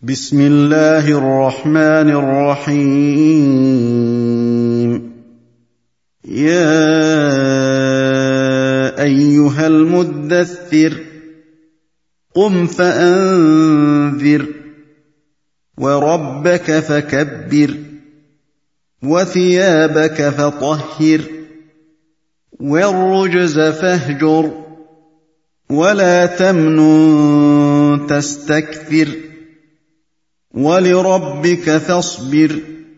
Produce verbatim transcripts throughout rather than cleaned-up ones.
بسم الله الرحمن الرحيم. يا أيها المدثر قم فأنذر وربك فكبر وثيابك فطهر والرجز فاهجر ولا تمنن تستكثر ولربك فاصبر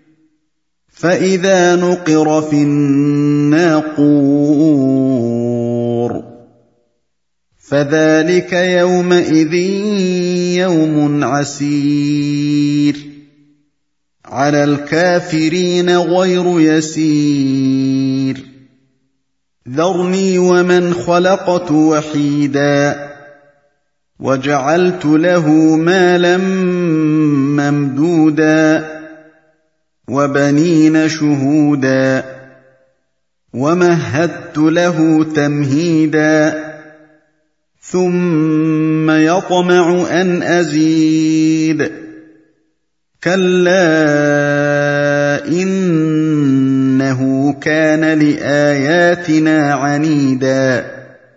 فإذا نقر في الناقور فذلك يومئذ يوم عسير على الكافرين غير يسير ذرني ومن خلقت وحيدا وجعلت له مالا ممدودا وبنين شهودا ومهدت له تمهيدا ثم يطمع أن أزيد كلا إنه كان لآياتنا عنيدا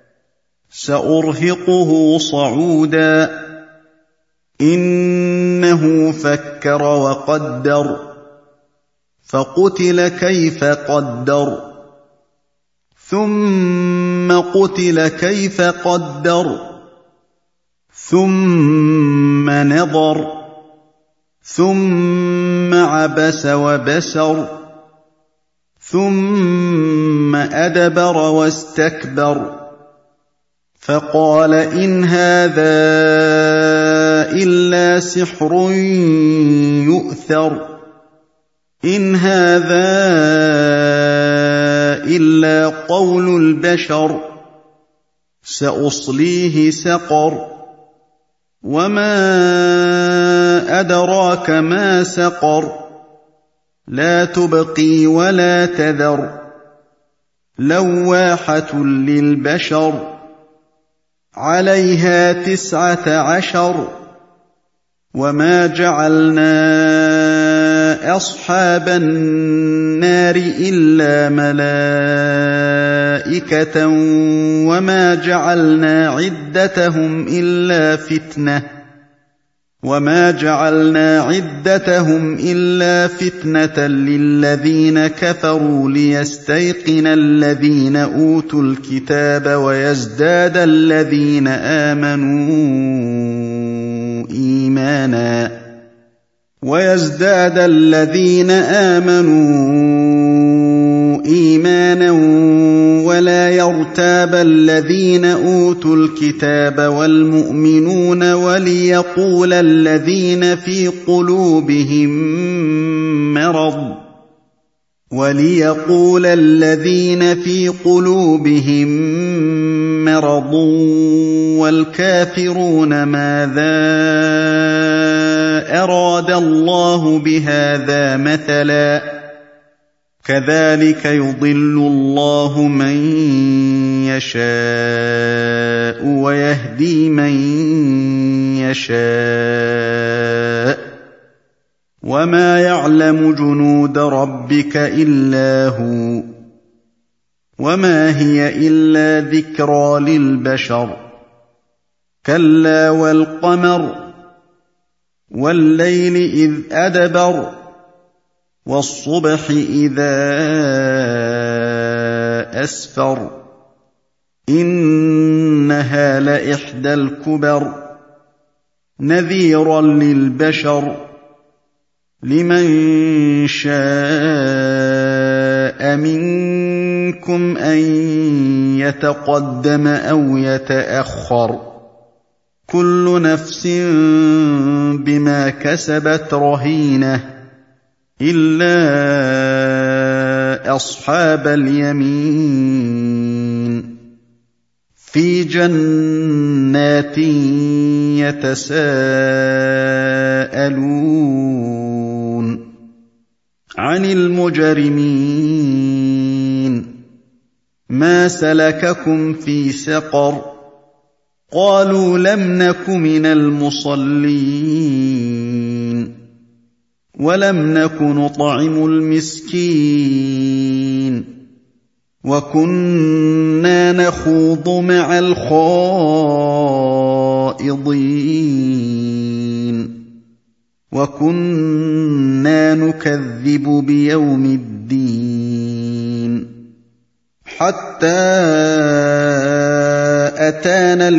سأرهقه صعودا إنه فكر وقدر فقتل كيف قدر ثم قتل كيف قدر ثم نظر ثم عبس وبسر ثم أدبر واستكبر فقال إن هذا إلا سحر يؤثر إن هذا إلا قول البشر سأصليه سقر وما أدراك ما سقر لا تبقي ولا تذر لواحة للبشر عليها تسعة عشر وما جعلنا أصحاب النار إلا ملائكة وما جعلنا عدتهم إلا فتنة وما جعلنا عدتهم إلا فتنة للذين كفروا ليستيقن الذين أوتوا الكتاب ويزداد الذين آمنوا إيمانا ويزداد الذين آمنوا إيمانا ولا يرتاب الذين أوتوا الكتاب والمؤمنون وليقول الذين في قلوبهم مرض وليقول الذين في قلوبهم مرض والكافرون ماذا أراد الله بهذا مثلا كذلك يضل الله من يشاء ويهدي من يشاء وما يعلم جنود ربك إلا هو وما هي إلا ذكرى للبشر كلا والقمر والليل إذ أدبر والصبح إذا أسفر إنها لإحدى الكبر نذيرا للبشر لمن شاء منكم أن يتقدم أو يتأخر كل نفس بما كسبت رهينة إلا أصحاب اليمين في جنات يتساءلون عن المجرمين ما سلككم في سقر قالوا لم نك من المصلين ولم نك نطعم المسكين وكنا نخوض مع الخائضين وكنا نكذب بيوم الدين حتى أتانا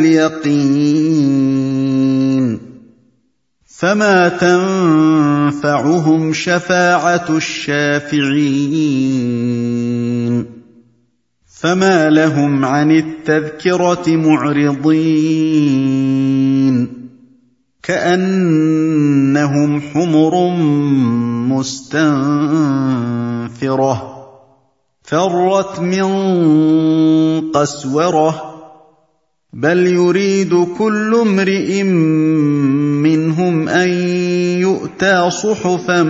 اليقين فما تنفعهم شفاعة الشافعين فما لهم عن التذكرة معرضين كأنهم حمر مستنفرة فرت من قسورة بل يريد كل امرئ منهم أن يؤتى صحفا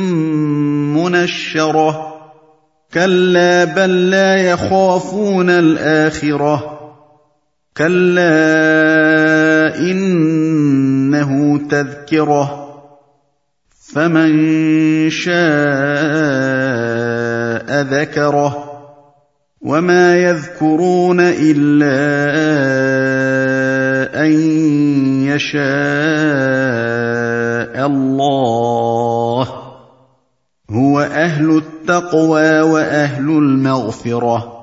منشرة كلا بل لا يخافون الآخرة كلا إنه تذكرة فمن شاء ذكره وما يذكرون إلا أن يشاء الله هو أهل التقوى وأهل المغفرة